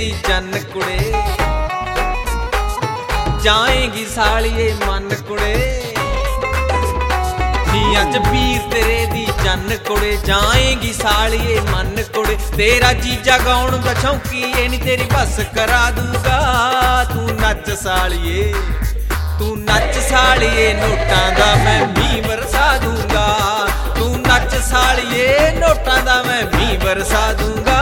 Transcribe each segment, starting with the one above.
दी जन कुड़े जाएगी सालिए मन कुड़े नी अज वीर तेरे दी जन कुड़े जाएगी सालिए मन कुड़े तेरा जीजा गाउण दा शौकी ए नी तेरी बस करा दूगा तू नच सालिए तू नच सालिए नोटां दा मैं मींह बरसा दूंगा तू नच सालिए नोटां दा मैं मींह बरसा दूंगा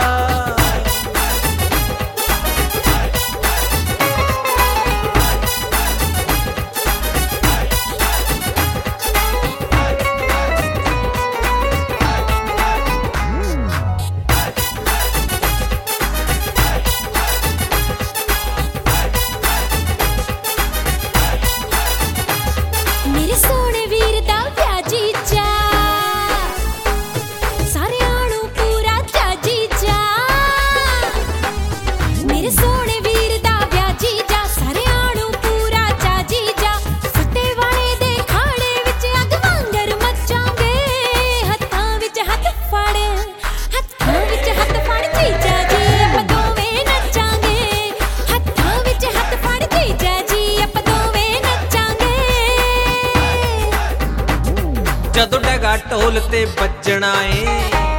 जदों डगा ढोल ते बजना ए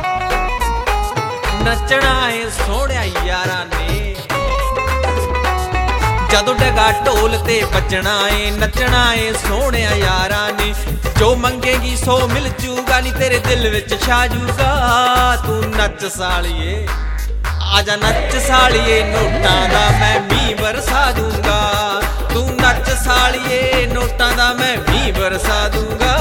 नचना ए सोहणिया यारा ने जदों डगा ढोल ते बजना ए नचना ए सोहणिया यारा ने जो मंगेगी सो मिल जूगा नी तेरे दिल विच छा जूगा तू नच सालिए आजा नच सालिए नोटां दा मैं मींह बरसा दूंगा तू नच सालिए नोटां दा मैं मींह बरसा दूंगा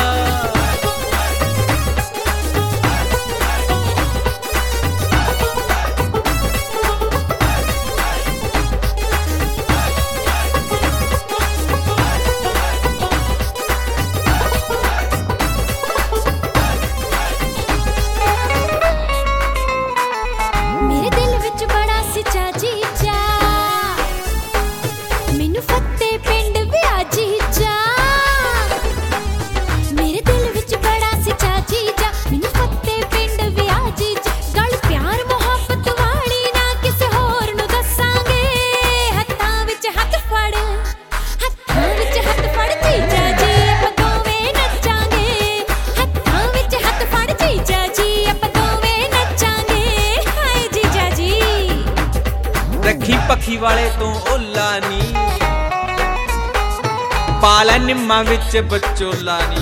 रखी पखी वाले तो ओला नी पाला निम्मा विच बचोला नी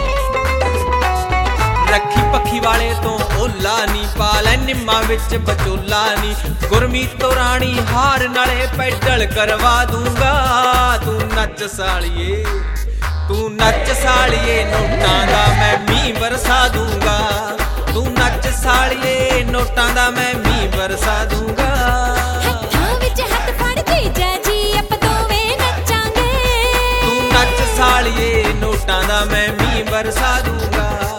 रखी पखी वाले तो ओला नी पाला निम्मा विच बचोला नी गुरमीत तो रानी हार नाले पैडल करवा दूंगा तू नच सालिए नोटां दा मैं मींह बरसा दूंगा तू नच सालिए नोटां दा मैं मींह बरसा दूंगा सालिए नोटां दा मैं मींह बरसा दूंगा।